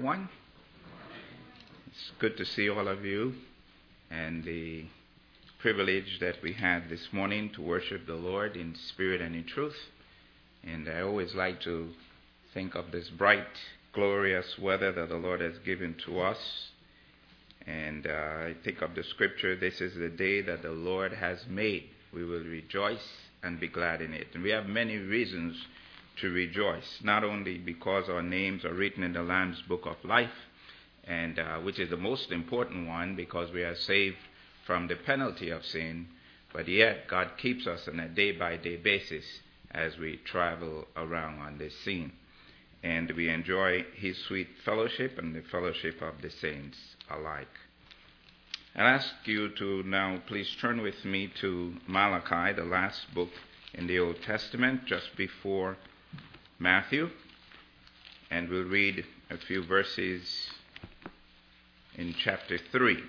everyone. It's good to see all of you and the privilege that we had this morning to worship the Lord in spirit and in truth. And I always like to think of this bright, glorious weather that the Lord has given to us. And I think of the scripture, this is the day that the Lord has made. We will rejoice and be glad in it. And we have many reasons to rejoice, not only because our names are written in the Lamb's Book of Life, and which is the most important one because we are saved from the penalty of sin, but yet God keeps us on a day-by-day basis as we travel around on this scene. And we enjoy his sweet fellowship and the fellowship of the saints alike. I'll ask you to now please turn with me to Malachi, the last book in the Old Testament, just before Matthew, and we'll read a few verses in chapter 3.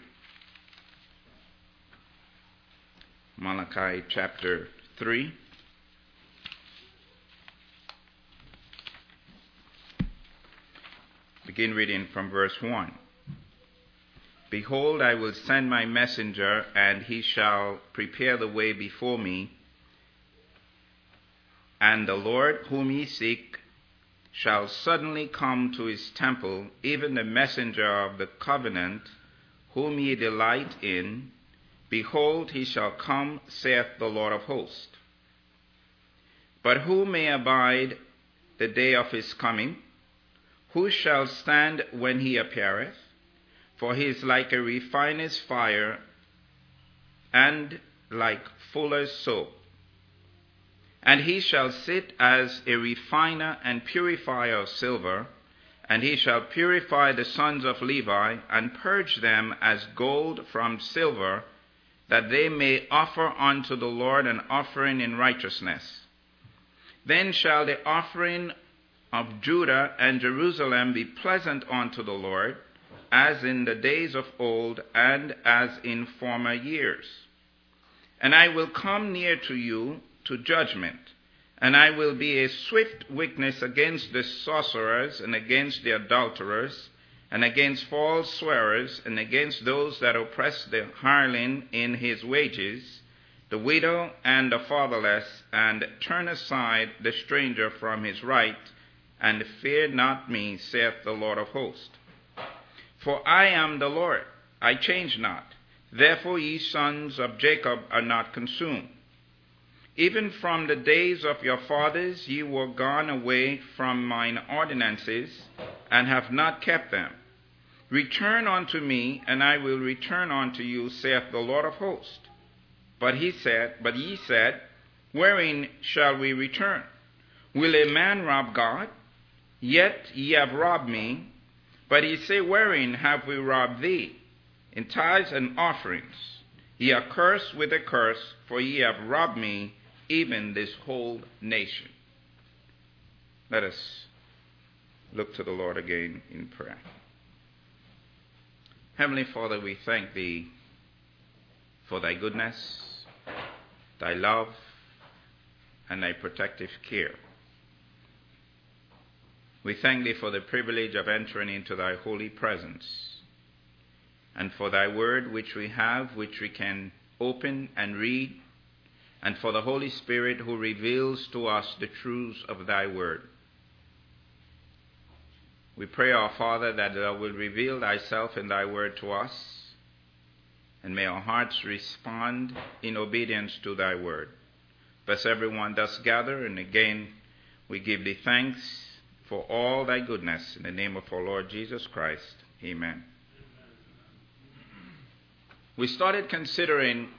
Malachi chapter 3. Begin reading from verse 1. Behold, I will send my messenger, and he shall prepare the way before me. And the Lord whom ye seek shall suddenly come to his temple, even the messenger of the covenant, whom ye delight in. Behold, he shall come, saith the Lord of hosts. But who may abide the day of his coming? Who shall stand when he appeareth? For he is like a refiner's fire, and like fuller's soap. And he shall sit as a refiner and purifier of silver, and he shall purify the sons of Levi, and purge them as gold from silver, that they may offer unto the Lord an offering in righteousness. Then shall the offering of Judah and Jerusalem be pleasant unto the Lord, as in the days of old, and as in former years. And I will come near to you to judgment, and I will be a swift witness against the sorcerers, and against the adulterers, and against false swearers, and against those that oppress the hireling in his wages, the widow and the fatherless, and turn aside the stranger from his right, and fear not me, saith the Lord of hosts. For I am the Lord, I change not. Therefore ye sons of Jacob are not consumed. Even from the days of your fathers ye were gone away from mine ordinances, and have not kept them. Return unto me, and I will return unto you, saith the Lord of hosts. But ye said, wherein shall we return? Will a man rob God? Yet ye have robbed me. But ye say, wherein have we robbed thee? In tithes and offerings. Ye are cursed with a curse, for ye have robbed me, even this whole nation. Let us look to the Lord again in prayer. Heavenly Father, we thank thee for thy goodness, thy love, and thy protective care. We thank thee for the privilege of entering into thy holy presence, and for thy word which we have, which we can open and read, and for the Holy Spirit who reveals to us the truths of thy word. We pray, our Father, that thou wilt reveal thyself in thy word to us, and may our hearts respond in obedience to thy word. Bless everyone thus gathered, and again we give thee thanks for all thy goodness. In the name of our Lord Jesus Christ, amen. We started considering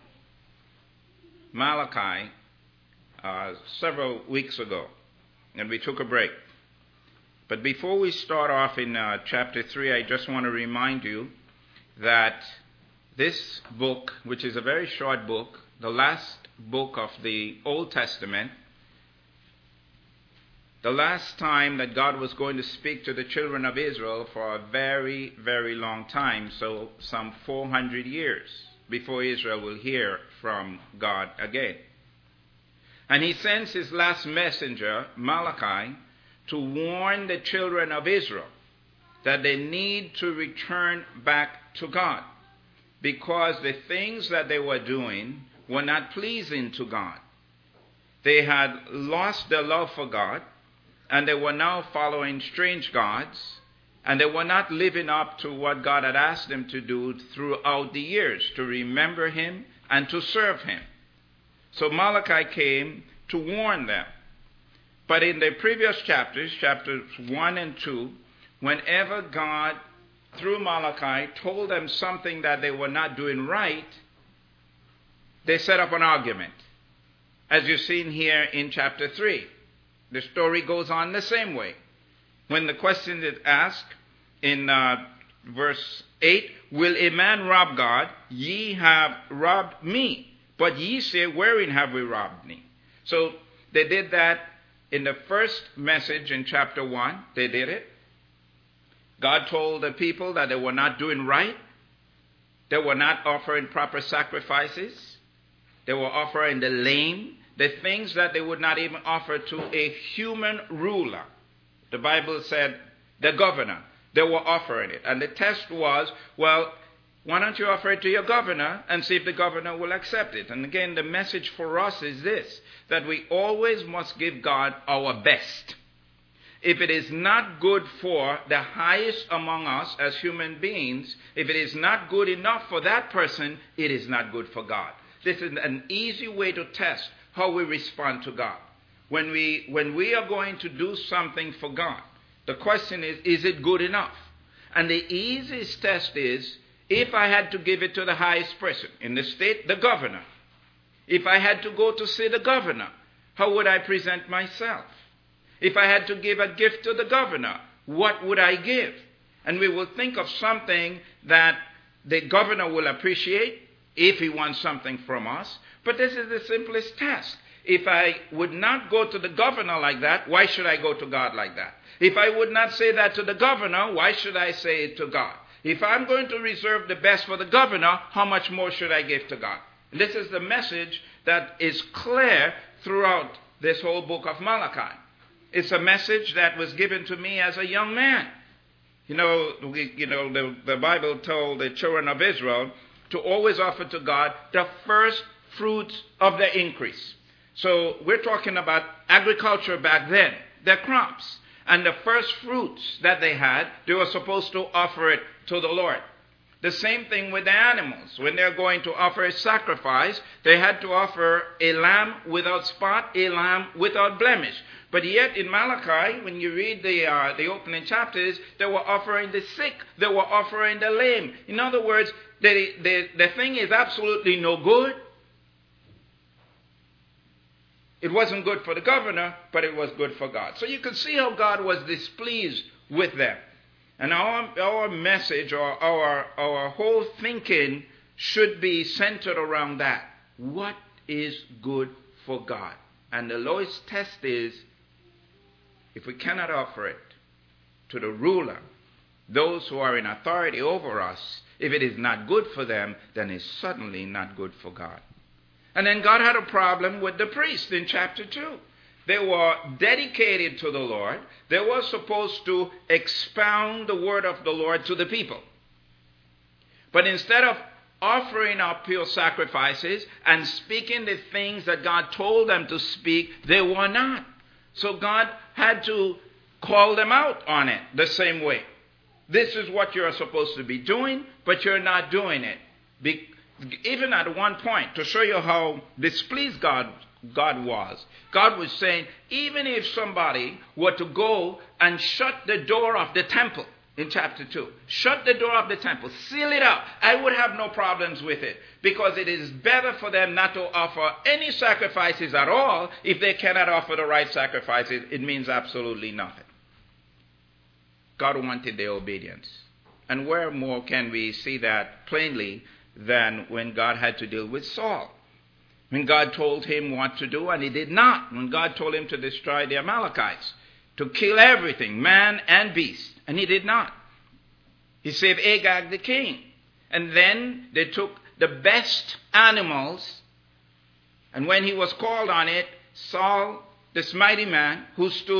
Malachi several weeks ago, and we took a break. But before we start off in chapter 3, I just want to remind you that this book, which is a very short book, the last book of the Old Testament, the last time that God was going to speak to the children of Israel for a very, very long time, so some 400 years before Israel will hear from God again. And he sends his last messenger, Malachi, to warn the children of Israel that they need to return back to God, because the things that they were doing were not pleasing to God. They had lost their love for God, and they were now following strange gods, and they were not living up to what God had asked them to do throughout the years, to remember Him and to serve Him. So Malachi came to warn them. But in the previous chapters 1 and 2, whenever God, through Malachi, told them something that they were not doing right, they set up an argument, as you've seen here in chapter 3. The story goes on the same way. When the question is asked in verse 8, will a man rob God? Ye have robbed me. But ye say, wherein have we robbed me? So they did that in the first message in chapter 1. They did it. God told the people that they were not doing right. They were not offering proper sacrifices. They were offering the lame, the things that they would not even offer to a human ruler. The Bible said the governor, they were offering it. And the test was, well, why don't you offer it to your governor and see if the governor will accept it? And again, the message for us is this, that we always must give God our best. If it is not good for the highest among us as human beings, if it is not good enough for that person, it is not good for God. This is an easy way to test how we respond to God. When we are going to do something for God, the question is it good enough? And the easiest test is, if I had to give it to the highest person in the state, the governor. If I had to go to see the governor, how would I present myself? If I had to give a gift to the governor, what would I give? And we will think of something that the governor will appreciate if he wants something from us. But this is the simplest task. If I would not go to the governor like that, why should I go to God like that? If I would not say that to the governor, why should I say it to God? If I'm going to reserve the best for the governor, how much more should I give to God? And this is the message that is clear throughout this whole book of Malachi. It's a message that was given to me as a young man. The Bible told the children of Israel to always offer to God the first fruits of their increase. So we're talking about agriculture back then, their crops. And the first fruits that they had, they were supposed to offer it to the Lord. The same thing with the animals. When they're going to offer a sacrifice, they had to offer a lamb without spot, a lamb without blemish. But yet in Malachi, when you read the opening chapters, they were offering the sick, they were offering the lame. In other words, the thing is absolutely no good. It wasn't good for the governor, but it was good for God. So you can see how God was displeased with them. And our message or our whole thinking should be centered around that. What is good for God? And the lowest test is, if we cannot offer it to the ruler, those who are in authority over us, if it is not good for them, then it's certainly not good for God. And then God had a problem with the priests in chapter 2. They were dedicated to the Lord. They were supposed to expound the word of the Lord to the people. But instead of offering up pure sacrifices and speaking the things that God told them to speak, they were not. So God had to call them out on it the same way. This is what you're supposed to be doing, but you're not doing it. Even at one point, to show you how displeased God was. God was saying, even if somebody were to go and shut the door of the temple in chapter 2, shut the door of the temple, seal it up, I would have no problems with it, because it is better for them not to offer any sacrifices at all. If they cannot offer the right sacrifices, it means absolutely nothing. God wanted their obedience. And where more can we see that plainly than when God had to deal with Saul? When God told him what to do, and he did not. When God told him to destroy the Amalekites, to kill everything, man and beast, and he did not. He saved Agag the king. And then they took the best animals, and when he was called on it, Saul, this mighty man who stood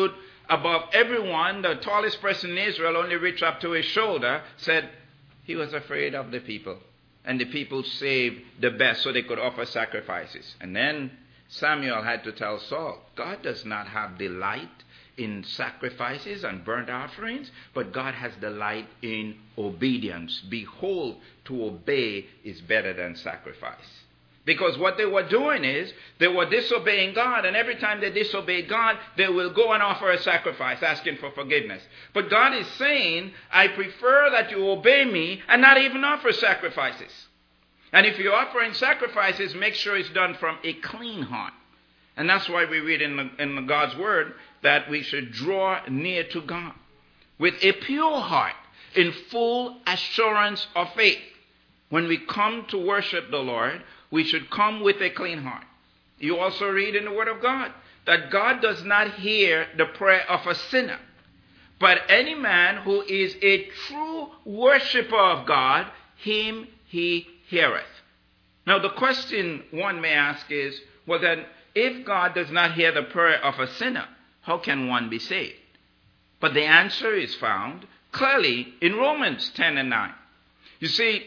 above everyone, the tallest person in Israel only reached up to his shoulder, said he was afraid of the people. And the people saved the best so they could offer sacrifices. And then Samuel had to tell Saul, God does not have delight in sacrifices and burnt offerings, but God has delight in obedience. Behold, to obey is better than sacrifice. Because what they were doing is, they were disobeying God, and every time they disobey God, they will go and offer a sacrifice, asking for forgiveness. But God is saying, I prefer that you obey me and not even offer sacrifices. And if you're offering sacrifices, make sure it's done from a clean heart. And that's why we read in God's word that we should draw near to God with a pure heart, in full assurance of faith. When we come to worship the Lord, we should come with a clean heart. You also read in the Word of God that God does not hear the prayer of a sinner, but any man who is a true worshiper of God, him he heareth. Now the question one may ask is, well then, if God does not hear the prayer of a sinner, how can one be saved? But the answer is found clearly in Romans 10 and 9. You see,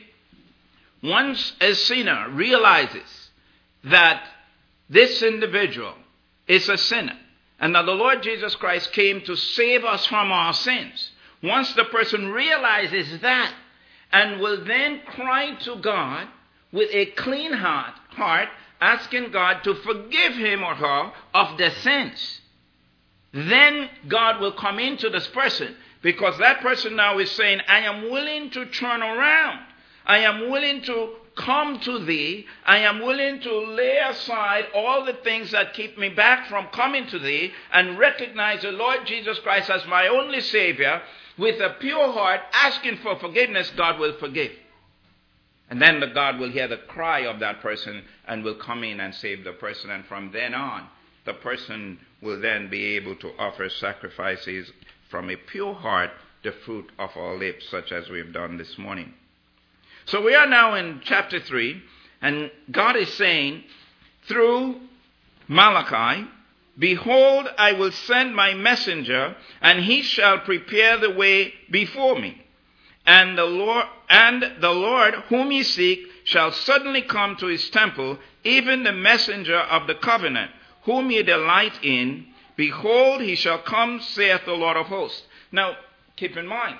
once a sinner realizes that this individual is a sinner and that the Lord Jesus Christ came to save us from our sins, once the person realizes that and will then cry to God with a clean heart, asking God to forgive him or her of their sins, then God will come into this person, because that person now is saying, I am willing to turn around. I am willing to come to thee. I am willing to lay aside all the things that keep me back from coming to thee and recognize the Lord Jesus Christ as my only Savior. With a pure heart, asking for forgiveness, God will forgive. And then the God will hear the cry of that person and will come in and save the person. And from then on, the person will then be able to offer sacrifices from a pure heart, the fruit of our lips, such as we've done this morning. So we are now in chapter 3, and God is saying through Malachi, behold, I will send my messenger, and he shall prepare the way before me. And the Lord whom ye seek shall suddenly come to his temple, even the messenger of the covenant, whom ye delight in. Behold, he shall come, saith the Lord of hosts. Now, keep in mind,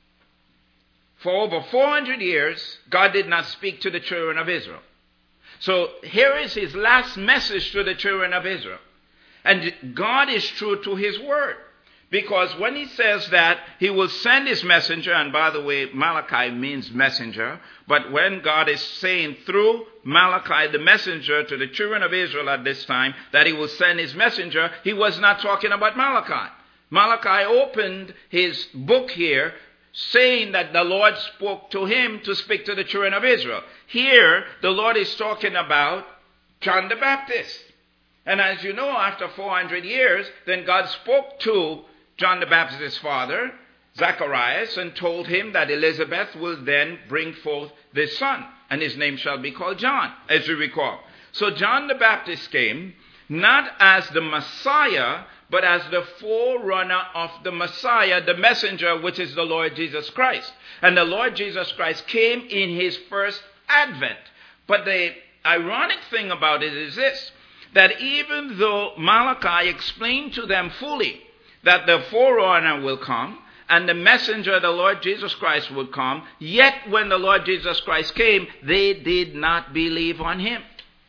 for over 400 years, God did not speak to the children of Israel. So here is his last message to the children of Israel. And God is true to his word. Because when he says that he will send his messenger, and by the way, Malachi means messenger, but when God is saying through Malachi, the messenger to the children of Israel at this time, that he will send his messenger, he was not talking about Malachi. Malachi opened his book here saying that the Lord spoke to him to speak to the children of Israel. Here, the Lord is talking about John the Baptist. And as you know, after 400 years, then God spoke to John the Baptist's father, Zacharias, and told him that Elizabeth will then bring forth this son, and his name shall be called John, as you recall. So John the Baptist came not as the Messiah, but as the forerunner of the Messiah, the messenger, which is the Lord Jesus Christ. And the Lord Jesus Christ came in his first advent. But the ironic thing about it is this, that even though Malachi explained to them fully that the forerunner will come and the messenger, the Lord Jesus Christ, would come, yet when the Lord Jesus Christ came, they did not believe on him.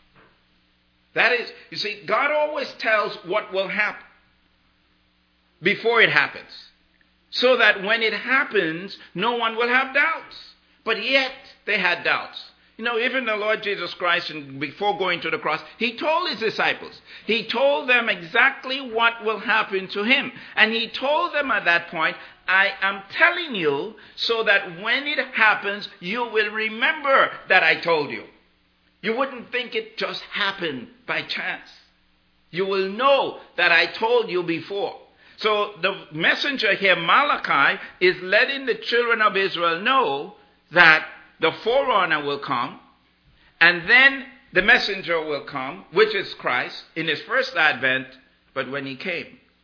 That is, you see, God always tells what will happen before it happens, so that when it happens, no one will have doubts. But yet, they had doubts. You know, even the Lord Jesus Christ, before going to the cross, he told his disciples, he told them exactly what will happen to him. And he told them at that point, I am telling you so that when it happens, you will remember that I told you. You wouldn't think it just happened by chance. You will know that I told you before. So the messenger here, Malachi, is letting the children of Israel know that the forerunner will come, and then the messenger will come, which is Christ, in his first advent. But when he came,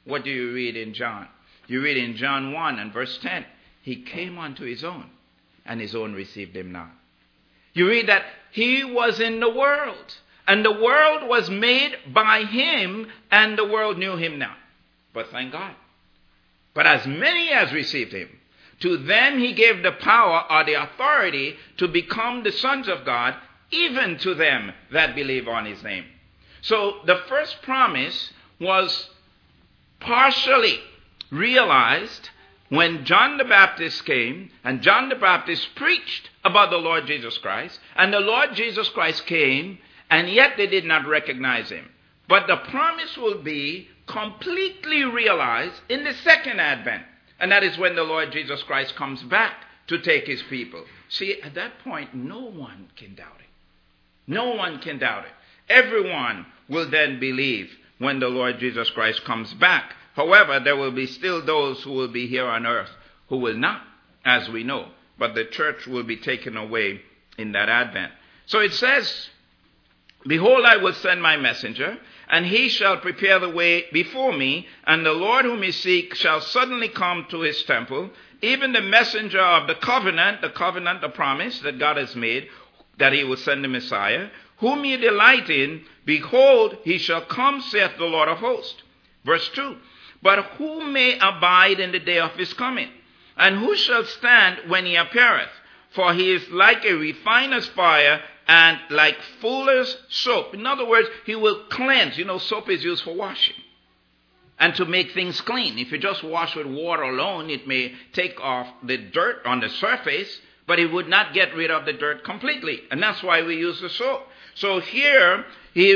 What do you read in John? You read in John 1 and verse 10, he came unto his own, and his own received him not. You read that he was in the world, and the world was made by him, and the world knew him not. But thank God. But as many as received him, to them he gave the power or the authority to become the sons of God, even to them that believe on his name. So the first promise was partially realized when John the Baptist came, and John the Baptist preached about the Lord Jesus Christ, and the Lord Jesus Christ came, and yet they did not recognize him. But the promise will be completely realized in the second advent, and that is when the Lord Jesus Christ comes back to take his people. See, at that point, no one can doubt it. No one can doubt it. Everyone will then believe when the Lord Jesus Christ comes back. However, there will be still those who will be here on earth who will not, as we know. But the church will be taken away in that advent. So it says, behold, I will send my messenger, and he shall prepare the way before me, and the Lord whom ye seek shall suddenly come to his temple, even the messenger of the covenant, the promise that God has made, that he will send the Messiah, whom ye delight in, behold, he shall come, saith the Lord of hosts. Verse 2, but who may abide in the day of his coming? And who shall stand when he appeareth? For he is like a refiner's fire, and like fuller's soap. In other words, he will cleanse. You know, soap is used for washing and to make things clean. If you just wash with water alone, it may take off the dirt on the surface, but it would not get rid of the dirt completely. And that's why we use the soap. So here,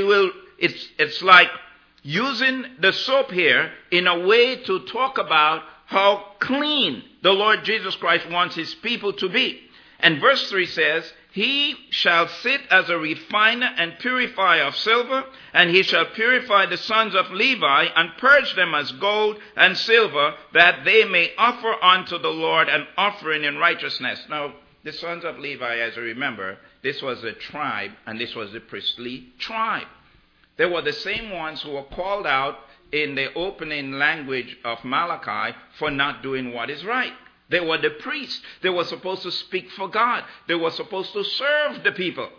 it's like using the soap here in a way to talk about how clean the Lord Jesus Christ wants his people to be. And verse 3 says, he shall sit as a refiner and purifier of silver, and he shall purify the sons of Levi, and purge them as gold and silver, that they may offer unto the Lord an offering in righteousness. Now, the sons of Levi, as you remember, this was a tribe, and this was the priestly tribe. They were the same ones who were called out in the opening language of Malachi for not doing what is right. They were the priests. They were supposed to speak for God. They were supposed to serve the people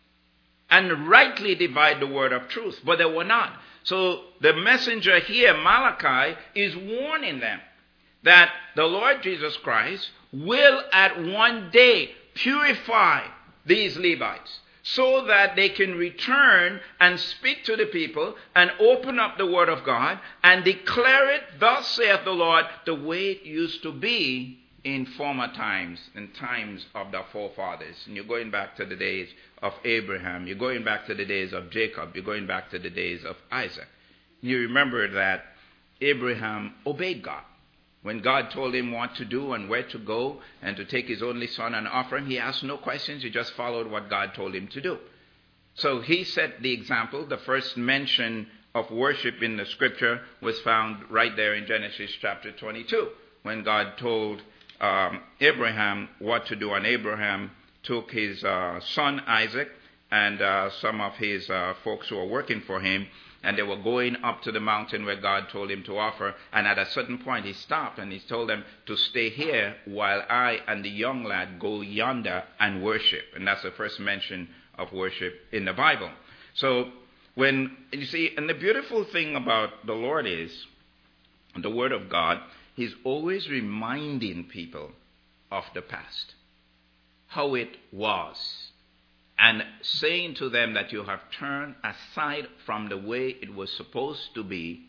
and rightly divide the word of truth, but they were not. So the messenger here, Malachi, is warning them that the Lord Jesus Christ will at one day purify these Levites so that they can return and speak to the people and open up the word of God and declare it, thus saith the Lord, the way it used to be in former times, in times of the forefathers. And you're going back to the days of Abraham. You're going back to the days of Jacob. You're going back to the days of Isaac. You remember that Abraham obeyed God. When God told him what to do and where to go and to take his only son and offer him, he asked no questions. He just followed what God told him to do. So he set the example. The first mention of worship in the scripture was found right there in Genesis chapter 22, when God told Abraham what to do. And Abraham took his son Isaac and some of his folks who were working for him, and they were going up to the mountain where God told him to offer. And at a certain point he stopped and he told them to stay here while I and the young lad go yonder and worship. And that's the first mention of worship in the Bible. So when you see, and the beautiful thing about the Lord is, the Word of God, he's always reminding people of the past, how it was, and saying to them that you have turned aside from the way it was supposed to be,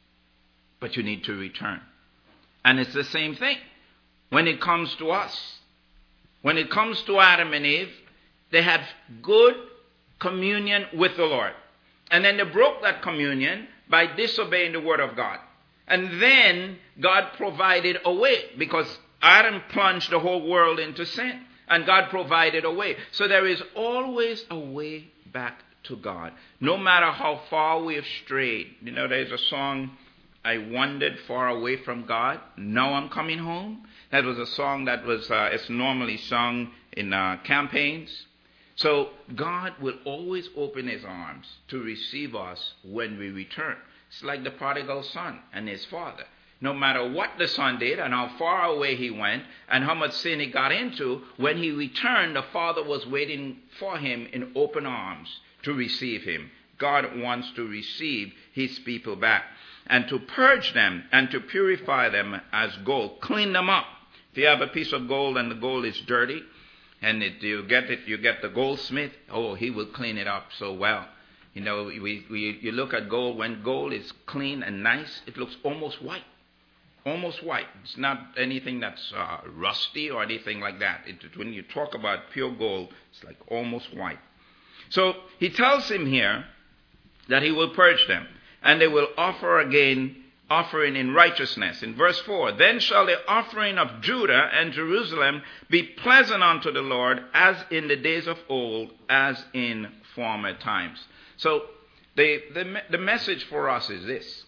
but you need to return. And it's the same thing when it comes to us. When it comes to Adam and Eve, they had good communion with the Lord. And then they broke that communion by disobeying the word of God. And then God provided a way, because Adam plunged the whole world into sin. And God provided a way. So there is always a way back to God, no matter how far we have strayed. You know, there's a song, I wandered far away from God, now I'm coming home. That was a song that was it's normally sung in campaigns. So God will always open his arms to receive us when we return. It's like the prodigal son and his father. No matter what the son did and how far away he went and how much sin he got into, when he returned, the father was waiting for him in open arms to receive him. God wants to receive his people back and to purge them and to purify them as gold, clean them up. If you have a piece of gold and the gold is dirty, and you get the goldsmith, oh, he will clean it up so well. You know, you look at gold, when gold is clean and nice, it looks almost white. Almost white. It's not anything that's rusty or anything like that. When you talk about pure gold, it's like almost white. So he tells him here that he will purge them, and they will offer again offering in righteousness. In verse 4, then shall the offering of Judah and Jerusalem be pleasant unto the Lord, as in the days of old, as in former times. So the message for us is this: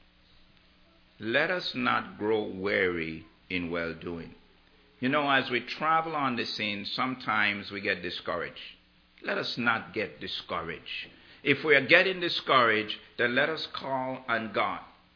let us not grow weary in well-doing. You know, as we travel on the scene, sometimes we get discouraged. Let us not get discouraged. If we are getting discouraged, then let us call on God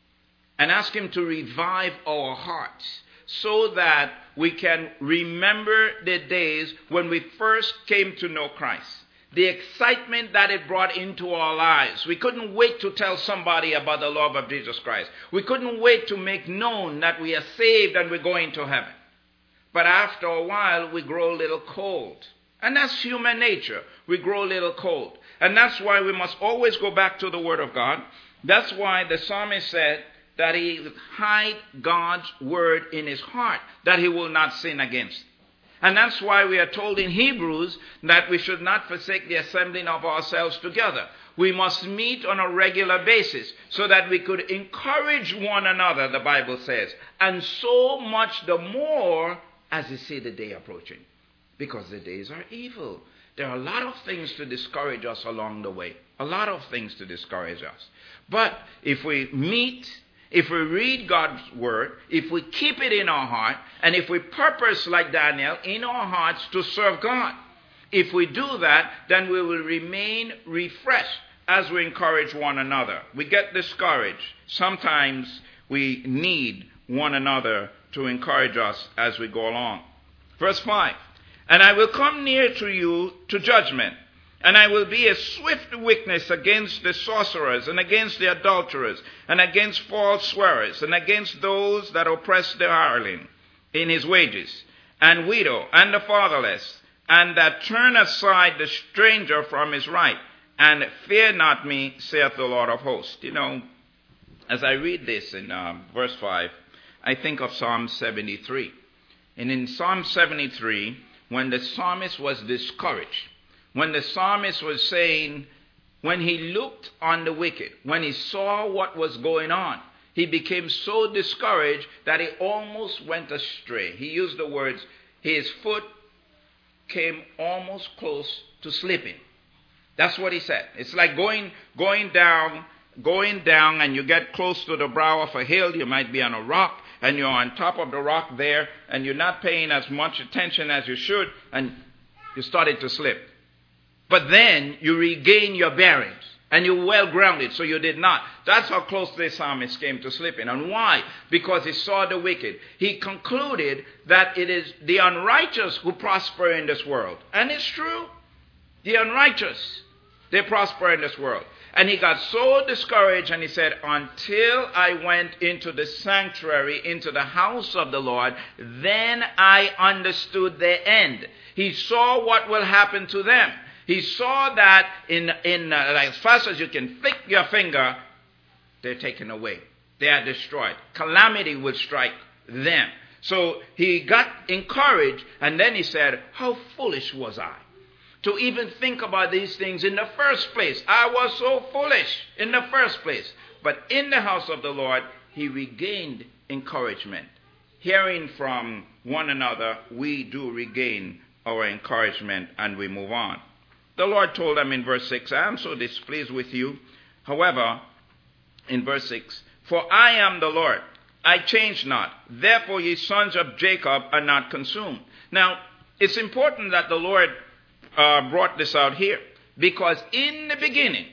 and ask him to revive our hearts so that we can remember the days when we first came to know Christ. The excitement that it brought into our lives. We couldn't wait to tell somebody about the love of Jesus Christ. We couldn't wait to make known that we are saved and we're going to heaven. But after a while, we grow a little cold. And that's human nature. We grow a little cold. And that's why we must always go back to the Word of God. That's why the psalmist said that he hide God's Word in his heart, that he will not sin against. And that's why we are told in Hebrews that we should not forsake the assembling of ourselves together. We must meet on a regular basis so that we could encourage one another, the Bible says. And so much the more as you see the day approaching. Because the days are evil. There are a lot of things to discourage us along the way. A lot of things to discourage us. But if we meet, if we read God's word, if we keep it in our heart, and if we purpose like Daniel in our hearts to serve God, if we do that, then we will remain refreshed as we encourage one another. We get discouraged. Sometimes we need one another to encourage us as we go along. Verse 5, and I will come near to you to judgment, and I will be a swift witness against the sorcerers, and against the adulterers, and against false swearers, and against those that oppress the hireling in his wages, and widow, and the fatherless, and that turn aside the stranger from his right, and fear not me, saith the Lord of hosts. You know, as I read this in verse 5, I think of Psalm 73. And in Psalm 73, when the psalmist was discouraged, when the psalmist was saying, when he looked on the wicked, when he saw what was going on, he became so discouraged that he almost went astray. He used the words, his foot came almost close to slipping. That's what he said. It's like going down, and you get close to the brow of a hill. You might be on a rock, and you're on top of the rock there, and you're not paying as much attention as you should, and you started to slip. But then you regain your bearings, and you're well grounded, so you did not. That's how close this psalmist came to slipping. And why? Because he saw the wicked. He concluded that it is the unrighteous who prosper in this world. And it's true. The unrighteous, they prosper in this world. And he got so discouraged, and he said, until I went into the sanctuary, into the house of the Lord, then I understood their end. He saw what will happen to them. He saw that as fast as you can flick your finger, they're taken away. They are destroyed. Calamity will strike them. So he got encouraged, and then he said, how foolish was I to even think about these things in the first place. I was so foolish in the first place. But in the house of the Lord, he regained encouragement. Hearing from one another, we do regain our encouragement, and we move on. The Lord told them in verse 6, I am so displeased with you. However, in verse 6, for I am the Lord, I change not. Therefore ye sons of Jacob are not consumed. Now, it's important that the Lord brought this out here, because in the beginning,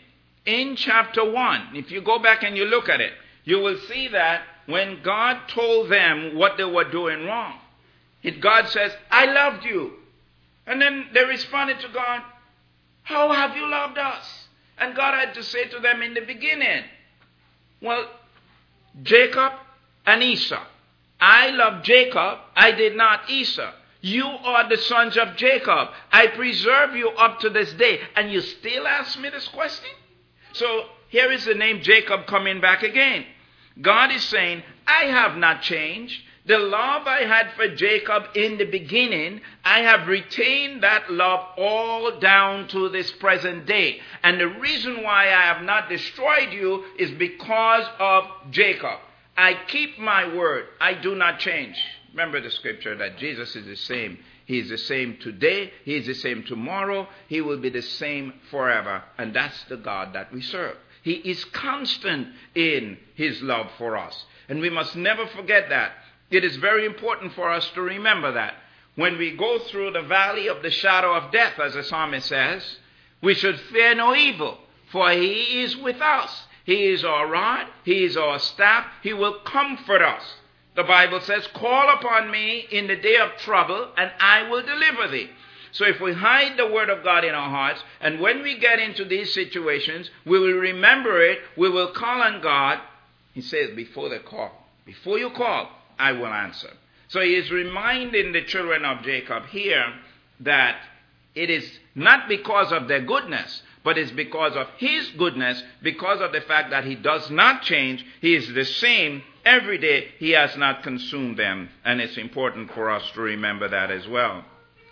In chapter 1, if you go back and you look at it, you will see that when God told them what they were doing wrong, God says, I loved you. And then they responded to God, how have you loved us? And God had to say to them in the beginning, well, Jacob and Esau. I love Jacob, I did not Esau. You are the sons of Jacob. I preserve you up to this day. And you still ask me this question? So here is the name Jacob coming back again. God is saying, I have not changed. The love I had for Jacob in the beginning, I have retained that love all down to this present day. And the reason why I have not destroyed you is because of Jacob. I keep my word. I do not change. Remember the scripture that Jesus is the same. He is the same today. He is the same tomorrow. He will be the same forever. And that's the God that we serve. He is constant in his love for us. And we must never forget that. It is very important for us to remember that. When we go through the valley of the shadow of death, as the psalmist says, we should fear no evil, for he is with us. He is our rod. He is our staff. He will comfort us. The Bible says, call upon me in the day of trouble, and I will deliver thee. So if we hide the word of God in our hearts, and when we get into these situations, we will remember it, we will call on God. He says, before you call, I will answer. So he is reminding the children of Jacob here that it is not because of their goodness, but it's because of his goodness, because of the fact that he does not change. He is the same every day. He has not consumed them. And it's important for us to remember that as well.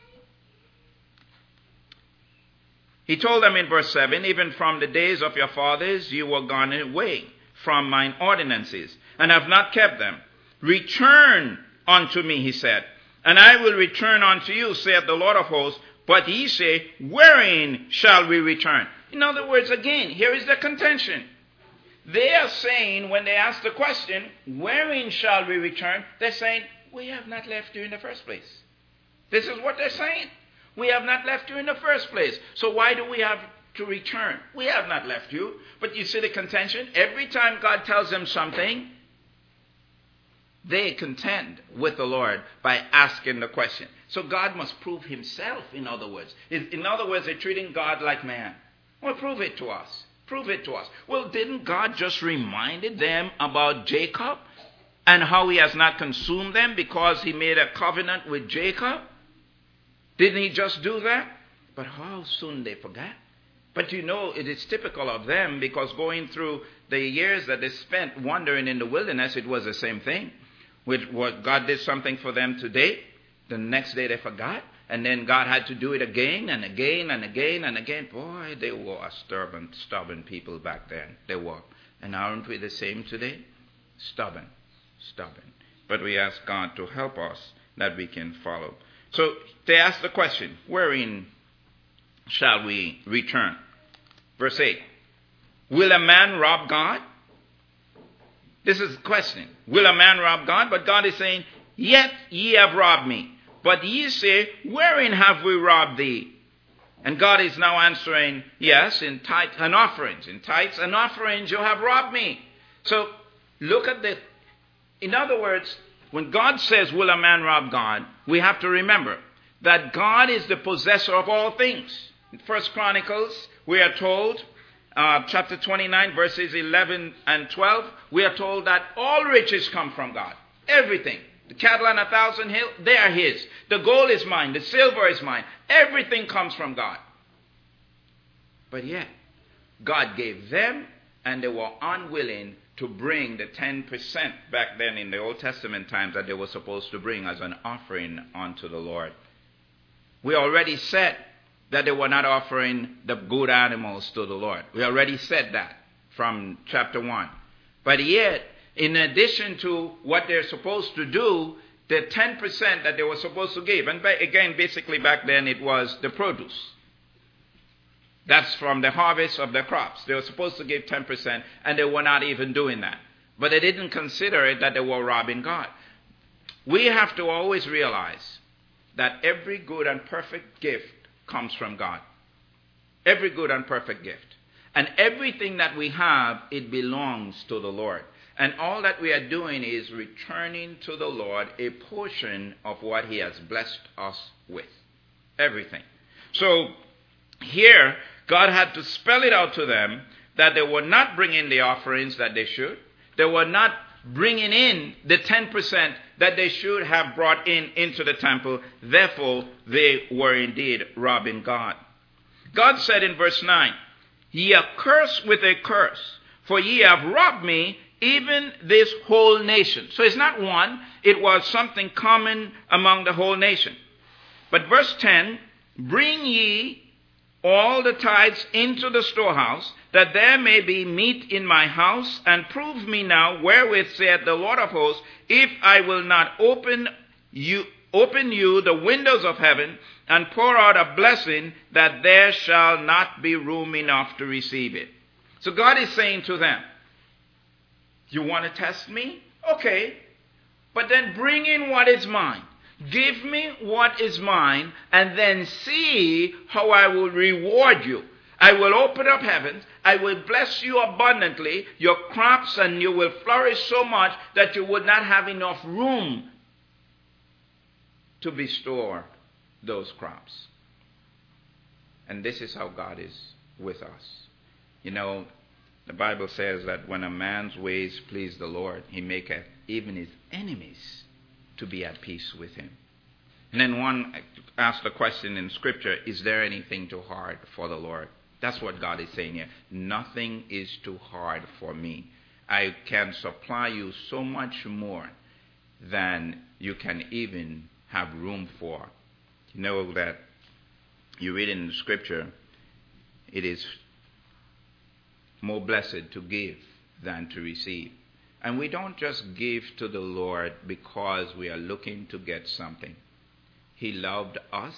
He told them in verse 7, even from the days of your fathers you were gone away from mine ordinances, and have not kept them. Return unto me, he said, and I will return unto you, saith the Lord of hosts. But ye say, wherein shall we return? In other words, again, here is the contention. They are saying, when they ask the question, wherein shall we return? They're saying, we have not left you in the first place. This is what they're saying. We have not left you in the first place. So why do we have to return? We have not left you. But you see the contention? Every time God tells them something, they contend with the Lord by asking the question. So God must prove himself, in other words. In other words, they're treating God like man. Well, prove it to us. Prove it to us. Well, didn't God just reminded them about Jacob and how he has not consumed them because he made a covenant with Jacob? Didn't he just do that? But how soon they forgot. But you know, it is typical of them because going through the years that they spent wandering in the wilderness, it was the same thing. With what God did something for them today, the next day they forgot, and then God had to do it again and again and again and again. Boy, they were a stubborn people back then. They were. And aren't we the same today? Stubborn. But we ask God to help us that we can follow. So they ask the question, wherein shall we return? Verse 8. Will a man rob God? This is the question. Will a man rob God? But God is saying, yet ye have robbed me. But ye say, wherein have we robbed thee? And God is now answering, yes, in tithes and offerings. In tithes and offerings you have robbed me. So look at this. In other words, when God says, will a man rob God? We have to remember that God is the possessor of all things. In 1 Chronicles, we are told, chapter 29, verses 11 and 12, we are told that all riches come from God. Everything. The cattle on 1,000 hills, they are his. The gold is mine. The silver is mine. Everything comes from God. But yet, God gave them, and they were unwilling to bring the 10% back then in the Old Testament times that they were supposed to bring as an offering unto the Lord. We already said that they were not offering the good animals to the Lord. We already said that from chapter 1. But yet, in addition to what they're supposed to do, the 10% that they were supposed to give, and again, basically back then it was the produce. That's from the harvest of the crops. They were supposed to give 10%, and they were not even doing that. But they didn't consider it that they were robbing God. We have to always realize that every good and perfect gift comes from God. Every good and perfect gift. And everything that we have, it belongs to the Lord. And all that we are doing is returning to the Lord a portion of what he has blessed us with. Everything. So here, God had to spell it out to them that they were not bringing the offerings that they should. They were not bringing in the 10% that they should have brought into the temple. Therefore, they were indeed robbing God. God said in verse 9, "Ye are cursed with a curse, for ye have robbed me, even this whole nation." So it's not one, it was something common among the whole nation. But verse 10, "Bring ye all the tithes into the storehouse, that there may be meat in my house, and prove me now wherewith saith the Lord of hosts, if I will not open you the windows of heaven, and pour out a blessing, that there shall not be room enough to receive it." So God is saying to them, you want to test me? Okay. But then bring in what is mine. Give me what is mine, and then see how I will reward you. I will open up heavens. I will bless you abundantly, your crops, and you will flourish so much that you would not have enough room to bestow those crops. And this is how God is with us. You know, the Bible says that when a man's ways please the Lord, he maketh even his enemies to be at peace with him. And then one asked the question in Scripture, is there anything too hard for the Lord? That's what God is saying here. Nothing is too hard for me. I can supply you so much more than you can even have room for. You know that you read in the Scripture, it is more blessed to give than to receive. And we don't just give to the Lord because we are looking to get something. He loved us.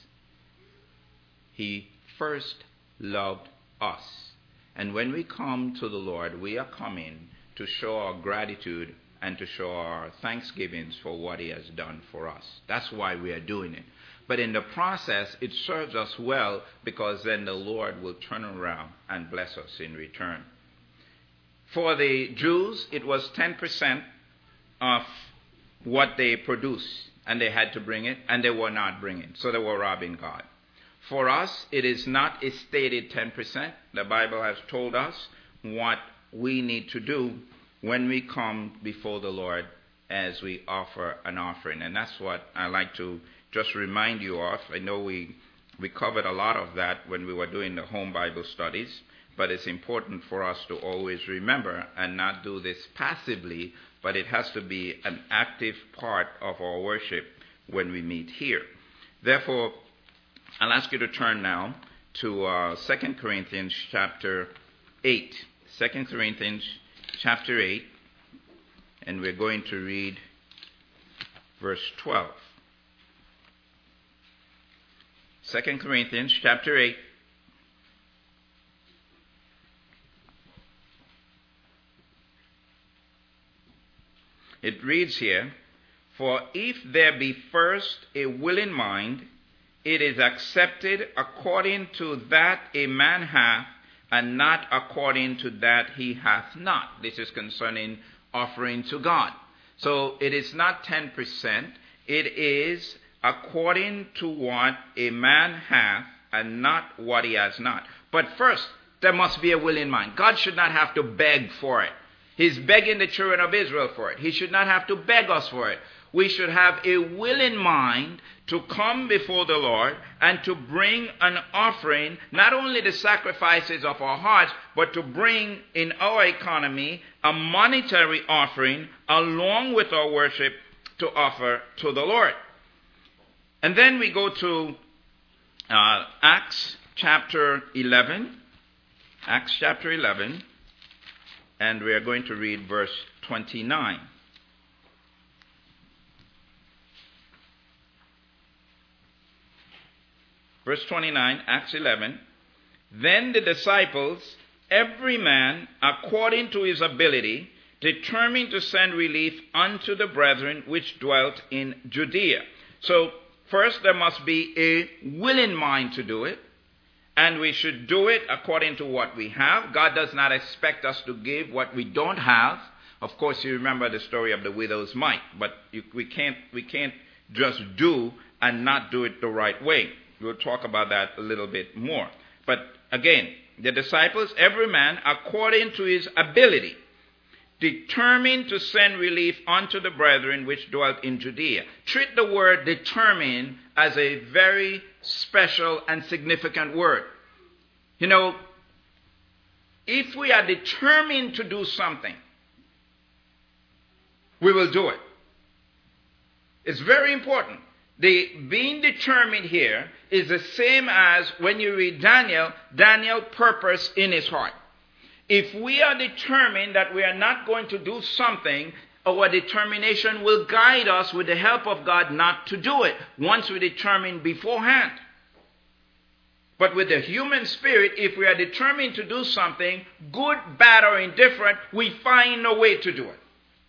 He first loved us. And when we come to the Lord, we are coming to show our gratitude and to show our thanksgivings for what he has done for us. That's why we are doing it. But in the process, it serves us well, because then the Lord will turn around and bless us in return. For the Jews, it was 10% of what they produced, and they had to bring it, and they were not bringing. So they were robbing God. For us, it is not a stated 10%. The Bible has told us what we need to do when we come before the Lord as we offer an offering. And that's what I like to just remind you of. I know we covered a lot of that when we were doing the home Bible studies, but it's important for us to always remember and not do this passively, but it has to be an active part of our worship when we meet here. Therefore, I'll ask you to turn now to 2 Corinthians chapter 8. 2 Corinthians chapter 8, and we're going to read verse 12. 2 Corinthians chapter 8. It reads here, "For if there be first a willing mind, it is accepted according to that a man hath, and not according to that he hath not." This is concerning offering to God. So it is not 10%. It is according to what a man hath, and not what he has not. But first, there must be a willing mind. God should not have to beg for it. He's begging the children of Israel for it. He should not have to beg us for it. We should have a willing mind to come before the Lord and to bring an offering, not only the sacrifices of our hearts, but to bring in our economy a monetary offering along with our worship to offer to the Lord. And then we go to Acts chapter 11. Acts chapter 11. And we are going to read verse 29. Verse 29, Acts 11. "Then the disciples, every man according to his ability, determined to send relief unto the brethren which dwelt in Judea." So, first there must be a willing mind to do it. And we should do it according to what we have. God does not expect us to give what we don't have. Of course, you remember the story of the widow's mite, but we can't just do and not do it the right way. We'll talk about that a little bit more. But again, the disciples, every man according to his ability, determined to send relief unto the brethren which dwelt in Judea. Treat the word determined as a very special and significant word. You know, if we are determined to do something, we will do it. It's very important. The being determined here is the same as when you read Daniel, Daniel purposed in his heart. If we are determined that we are not going to do something, our determination will guide us with the help of God not to do it once we determine beforehand. But with the human spirit, if we are determined to do something, good, bad, or indifferent, we find a way to do it.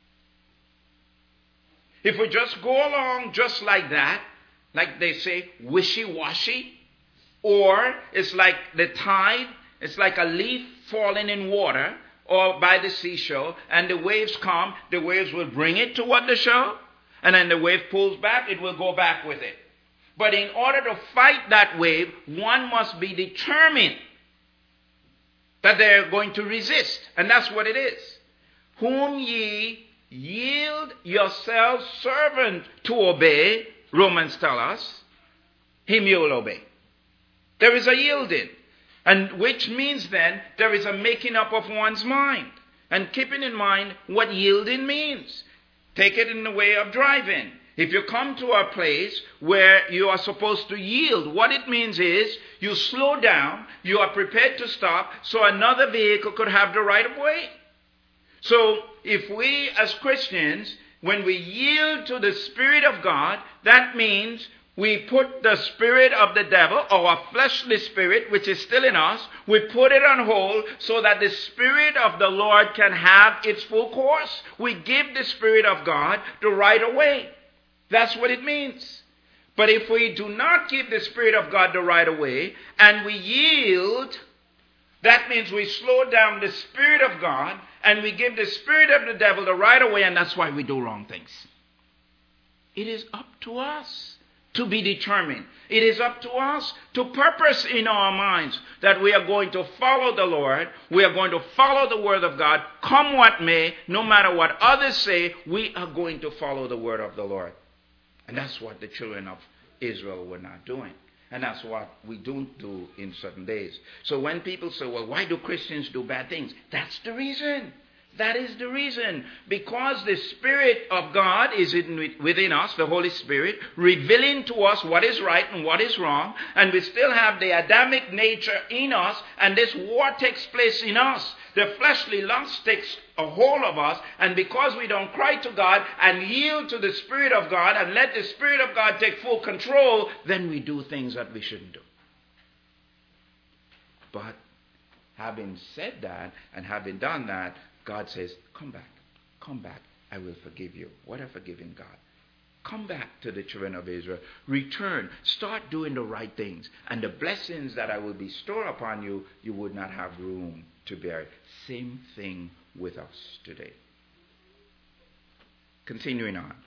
If we just go along just like that, like they say, wishy-washy, or it's like the tide, it's like a leaf falling in water or by the seashore, and the waves come, the waves will bring it toward the shore, and then the wave pulls back, it will go back with it. But in order to fight that wave, one must be determined that they're going to resist. And that's what it is. Whom ye yield yourselves servant to obey, Romans tell us, him you will obey. There is a yielding. And which means then there is a making up of one's mind. And keeping in mind what yielding means. Take it in the way of driving. If you come to a place where you are supposed to yield, what it means is you slow down, you are prepared to stop so another vehicle could have the right of way. So if we as Christians, when we yield to the Spirit of God, that means we put the spirit of the devil, our fleshly spirit, which is still in us, we put it on hold so that the Spirit of the Lord can have its full course. We give the Spirit of God the right of way. That's what it means. But if we do not give the Spirit of God the right of way, and we yield, that means we slow down the Spirit of God, and we give the spirit of the devil the right of way, and that's why we do wrong things. It is up to us to be determined. It is up to us to purpose in our minds that we are going to follow the Lord. We are going to follow the word of God. Come what may, no matter what others say, we are going to follow the word of the Lord. And that's what the children of Israel were not doing. And that's what we don't do in certain days. So when people say, well, why do Christians do bad things? That's the reason. That is the reason. Because the Spirit of God is within us, the Holy Spirit, revealing to us what is right and what is wrong. And we still have the Adamic nature in us. And this war takes place in us. The fleshly lust takes a hold of us. And because we don't cry to God and yield to the Spirit of God and let the Spirit of God take full control, then we do things that we shouldn't do. But having said that and having done that, God says, come back, I will forgive you. What a forgiving God. Come back to the children of Israel. Return. Start doing the right things. And the blessings that I will bestow upon you, you would not have room to bear it. Same thing with us today. Continuing on.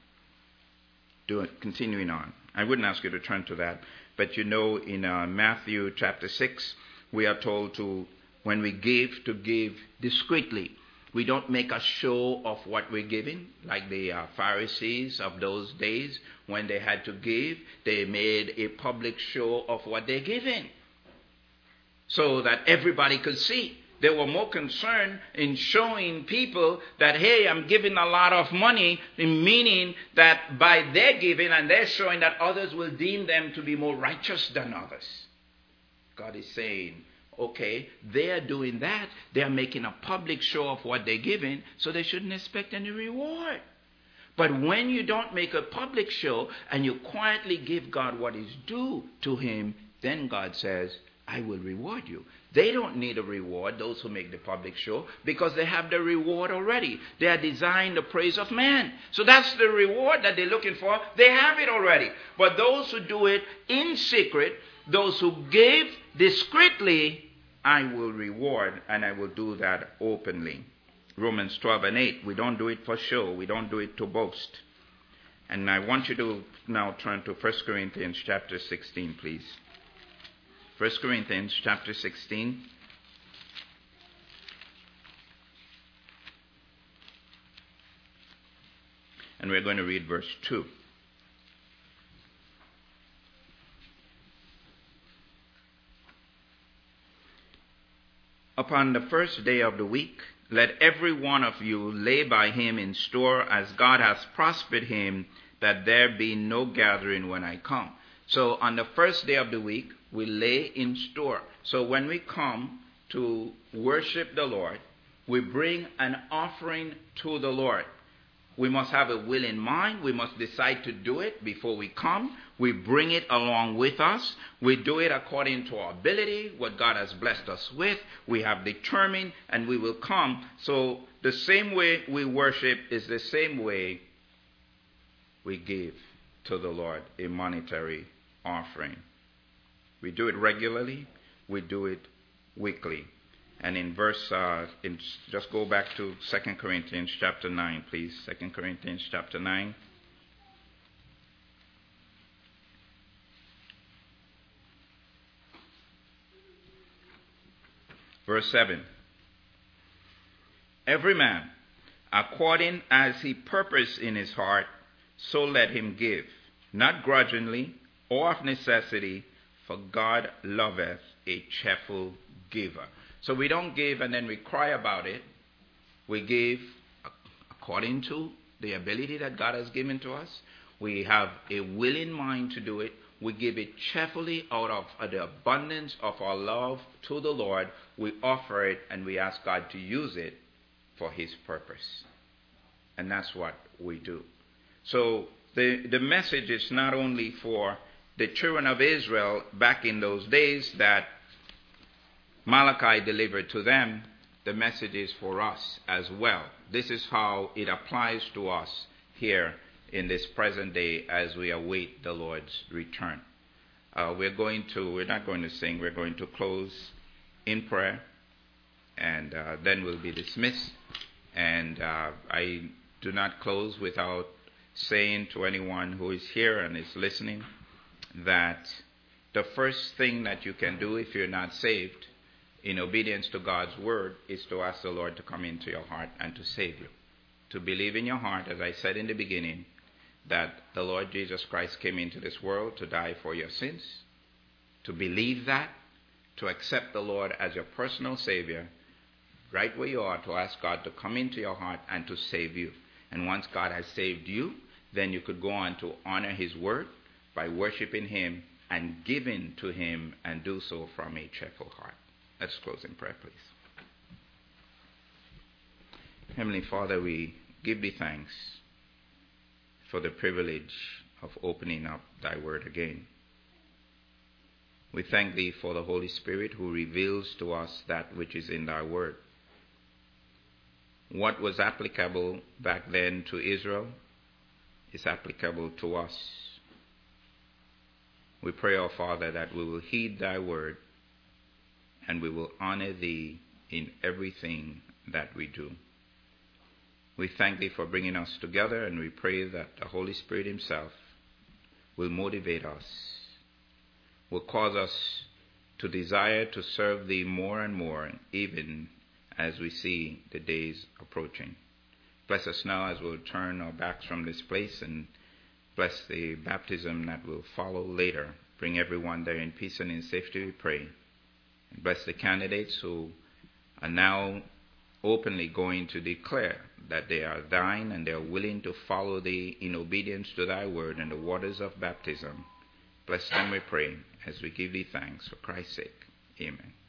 I wouldn't ask you to turn to that. But you know, in Matthew chapter 6, we are told to, when we give, to give discreetly. We don't make a show of what we're giving, like the Pharisees of those days. When they had to give, they made a public show of what they're giving so that everybody could see. They were more concerned in showing people that, hey, I'm giving a lot of money, meaning that by their giving and they're showing that others will deem them to be more righteous than others. God is saying, okay, they are doing that. They are making a public show of what they're giving, so they shouldn't expect any reward. But when you don't make a public show and you quietly give God what is due to him, then God says, I will reward you. They don't need a reward, those who make the public show, because they have the reward already. They are designed the praise of man. So that's the reward that they're looking for. They have it already. But those who do it in secret, those who give discreetly I will reward, and I will do that openly. Romans 12:8. We don't do it for show. We don't do it to boast. And I want you to now turn to 1 Corinthians chapter 16, please. 1 Corinthians chapter 16. And we're going to read verse 2. Upon the first day of the week, let every one of you lay by him in store as God has prospered him, that there be no gathering when I come. So on the first day of the week, we lay in store. So when we come to worship the Lord, we bring an offering to the Lord. We must have a will in mind. We must decide to do it before we come. We bring it along with us. We do it according to our ability, what God has blessed us with. We have determined, and we will come. So the same way we worship is the same way we give to the Lord a monetary offering. We do it regularly. We do it weekly. And in just go back to 2 Corinthians chapter 9, please. 2 Corinthians chapter 9. Verse 7. Every man, according as he purposed in his heart, so let him give, not grudgingly or of necessity, for God loveth a cheerful giver. So we don't give and then we cry about it. We give according to the ability that God has given to us. We have a willing mind to do it. We give it cheerfully out of the abundance of our love to the Lord. We offer it and we ask God to use it for his purpose. And that's what we do. So the message is not only for the children of Israel back in those days that Malachi delivered to them. The message is for us as well. This is how it applies to us here in this present day as we await the Lord's return. We're not going to sing. We're going to close in prayer, and then we'll be dismissed. And I do not close without saying to anyone who is here and is listening that the first thing that you can do if you're not saved in obedience to God's word is to ask the Lord to come into your heart and to save you. To believe in your heart, as I said in the beginning, that the Lord Jesus Christ came into this world to die for your sins. To believe that, to accept the Lord as your personal Savior, right where you are, to ask God to come into your heart and to save you. And once God has saved you, then you could go on to honor his word by worshiping him and giving to him, and do so from a cheerful heart. Let's close in prayer, please. Heavenly Father, we give thee thanks for the privilege of opening up thy word again. We thank thee for the Holy Spirit who reveals to us that which is in thy word. What was applicable back then to Israel is applicable to us. We pray, our Father, that we will heed thy word and we will honor thee in everything that we do. We thank thee for bringing us together, and we pray that the Holy Spirit himself will motivate us, will cause us to desire to serve thee more and more, even as we see the days approaching. Bless us now as we'll turn our backs from this place, and bless the baptism that will follow later. Bring everyone there in peace and in safety, we pray. And bless the candidates who are now openly going to declare that they are thine and they are willing to follow thee in obedience to thy word and the waters of baptism. Bless them, we pray, as we give thee thanks for Christ's sake. Amen.